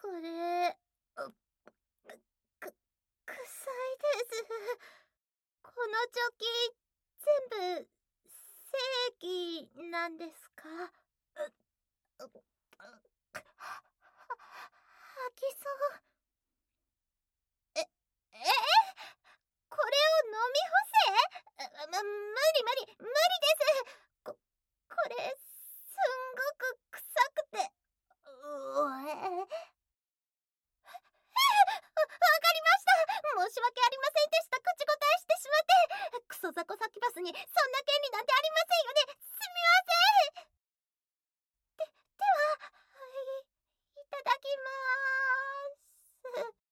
これ、く、臭いです。このチョキ、全部、正規なんですか？吐きそう。え、これを飲み干せ？無理です。これ、すんごく臭くて。わかりました。申し訳ありませんでした。口答えしてしまって。クソザコサキバスにそんな権利なんてありませんよね。すみません。では、いただきまーす。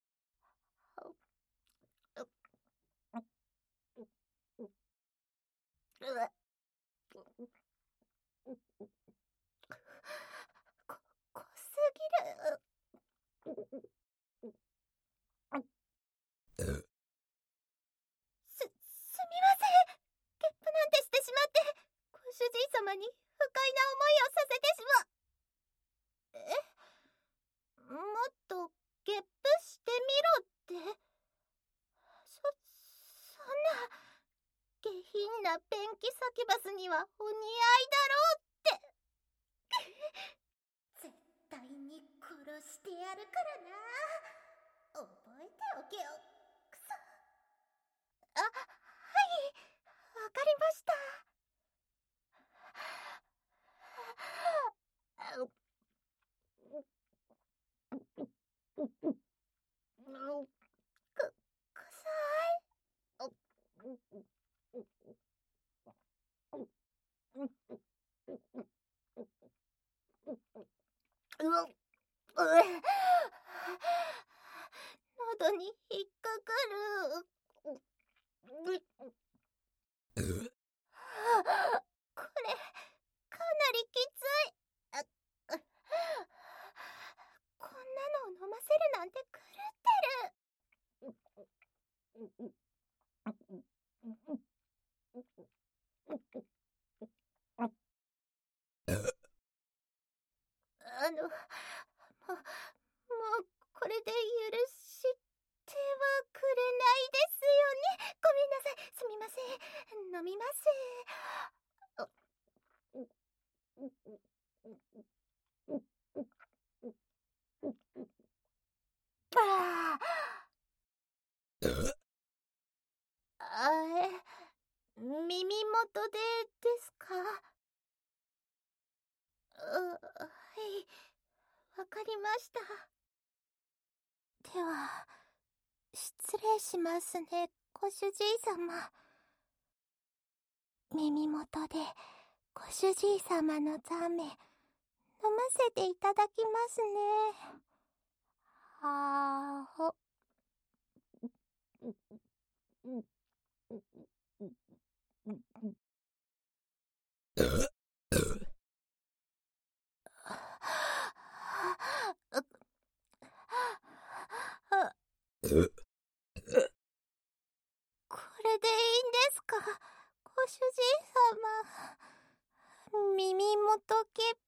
濃すぎる。すみません。ゲップなんてしてしまって、ご主人様に不快な思いをさせてしま。もっとゲップしてみろって。そんな、下品なペンキサキバスにはお似合いだろうって。絶対に殺してやるからな。覚えておけよ。くそ。はい、わかりました。臭い。喉に引っかかる。これ、かなりきつい。こんなのを飲ませるなんて狂ってる。もうこれで許してはくれないですよね。ごめんなさい。すみません。飲みます。あ耳元でですか？はい、わかりました。では、失礼しますね、ご主人様。耳元で、ご主人様のザメ、飲ませていただきますね。はーほ。これでいいんですか、ご主人様。耳元ゲッ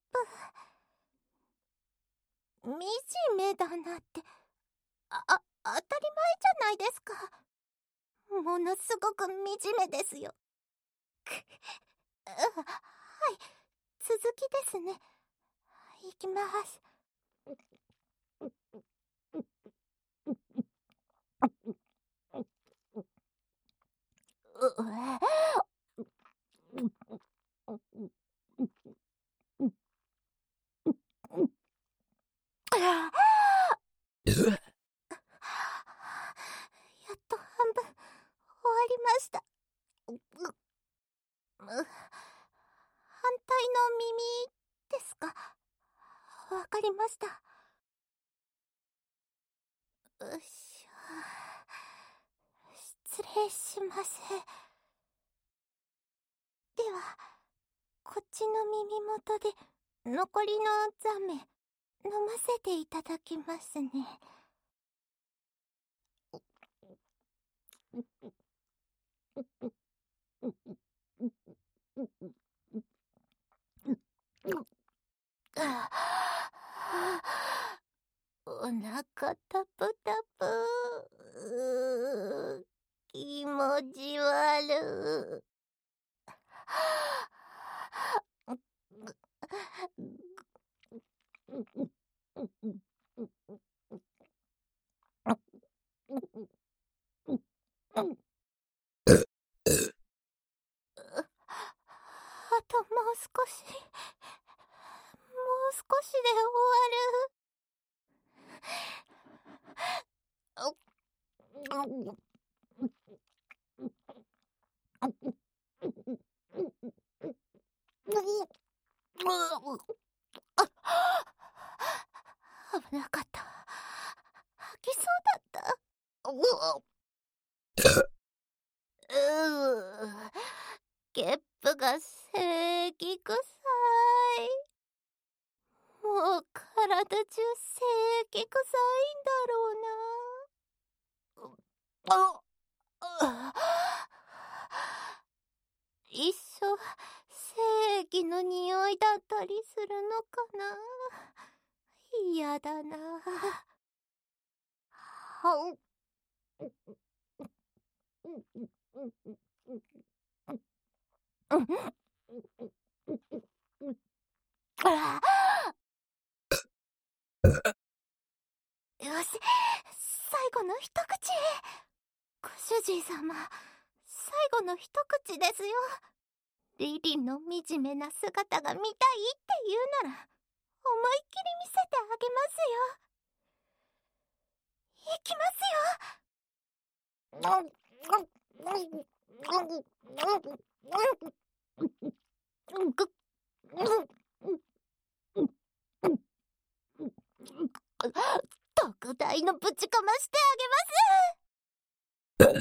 プ。惨めだなって、当たり前じゃないですか。ものすごく惨めですよ。はい、続きですね。いきます。やっと半分終わりました。反対の耳ですか？わかりました。失礼します。では、こっちの耳元で残りのザメ、飲ませていただきますね。 お腹タプタプ。気持ち悪。あともう少し。もう少しで終わる。危なかった。吐きそうだった。ゲップが正義臭い。もう体中正義臭いんだろうな。一生正義の匂いだったりするのかな。嫌だな。よし、最後の一口。ご主人様、最後の一口ですよ。リリンの惨めな姿が見たいって言うなら、思いっきり見せてあげますよ。いきますよ。特大のぶちかましてあげます。